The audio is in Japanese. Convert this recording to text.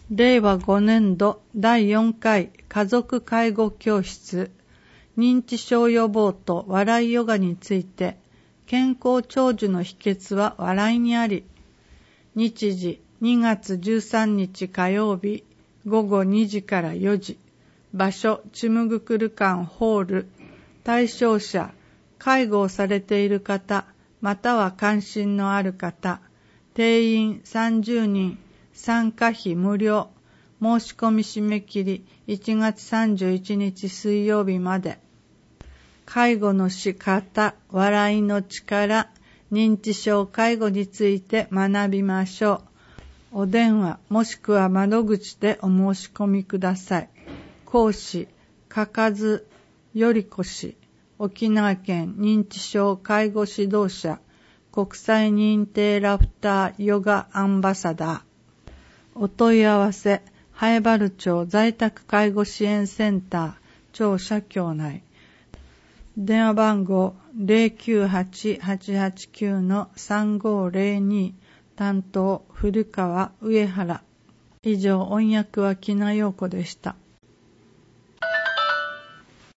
令和5年度第4回家族介護教室認知症予防と笑いヨガについて、健康長寿の秘訣は笑いにあり。日時2月13日火曜日午後2時から4時。場所チムグクル館ホール。対象者介護をされている方または関心のある方。定員30人。参加費無料。申し込み締め切り1月31日水曜日まで。介護の仕方、笑いの力、認知症介護について学びましょう。お電話もしくは窓口でお申し込みください。講師、嘉数頼子氏、沖縄県認知症介護指導者、国際認定ラフターヨガアンバサダー。お問い合わせ、南風原町在宅介護支援センター、庁舎協内。電話番号 098-889-3502 担当古川上原。以上、音訳は木名陽子でした。